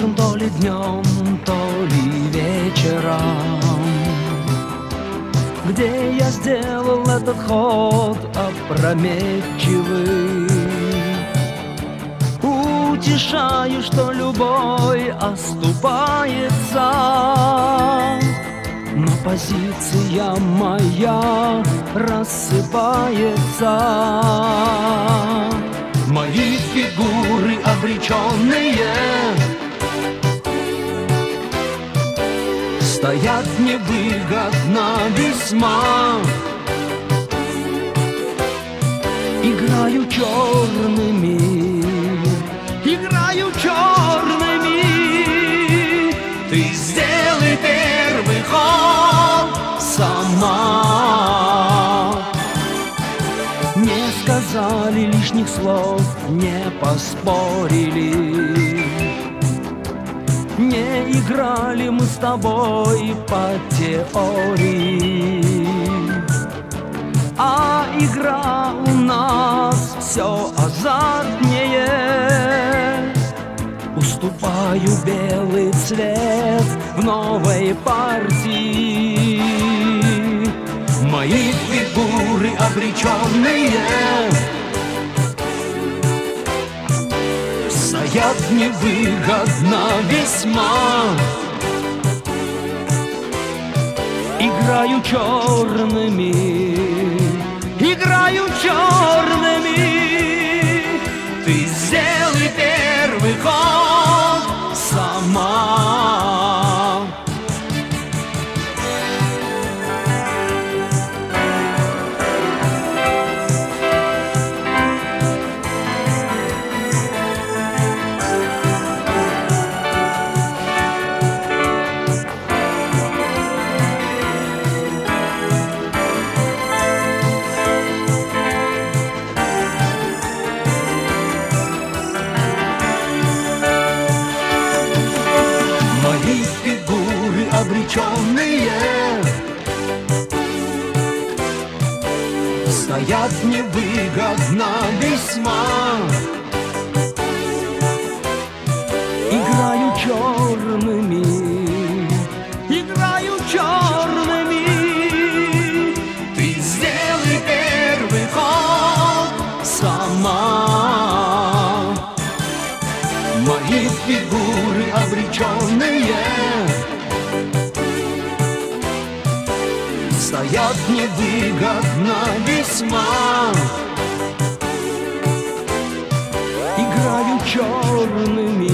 утром, то ли днем, то ли вечером, где я сделал этот ход опрометчивый. Утешаю, что любой оступается, но позиция моя рассыпается. Мои фигуры обреченные стоят невыгодно весьма. Играю черными, играю черными. Ты сделай первый ход сама. Не сказали лишних слов, не поспорили, не играли мы с тобой по теории, а игра у нас все азартнее. Уступаю белый цвет в новой партии. Мои фигуры обреченные стоят невыгодно весьма. Играю черными, играю черными. Ты сделай первый ход сама. Обреченные стоят невыгодно весьма. Играю черными, играю черными. Ты сделай первый ход сама. Мои фигуры обреченные стоят невыгодно весьма. Играю черными,